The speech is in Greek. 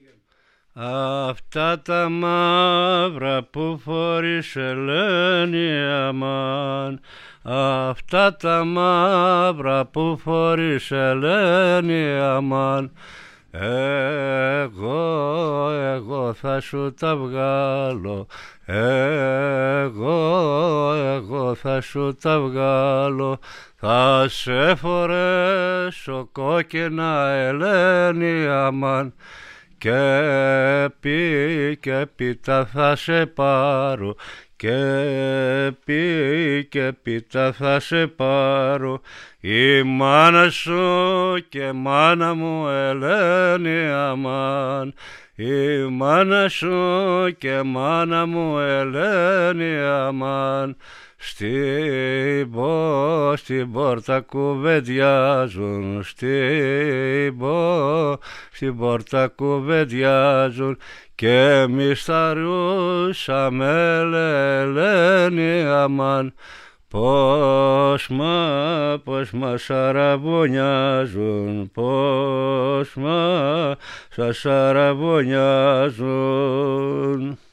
Αυτά τα μαύρα που φορείς Ελένη αμάν, αυτά τα μαύρα που φορείς Ελένη αμάν, εγώ θα σου τα βγάλω, εγώ θα σου τα βγάλω, θα σε φορέσω κόκκινα Ελένη αμάν, και πίτα θα σε πάρω, και πίτα θα σε πάρω, η μάνα σου και μάνα μου Ελένη αμάν, η μάνα σου και μάνα μου Ελένη αμάν, στην πόρτα κουβεντιάζουν, στην πόρτα κουβεντιάζουν, και εμείς θα ρούσαμε Ελένη αμάν, πως μας αραβωνιάζουν, πως μας αραβωνιάζουν.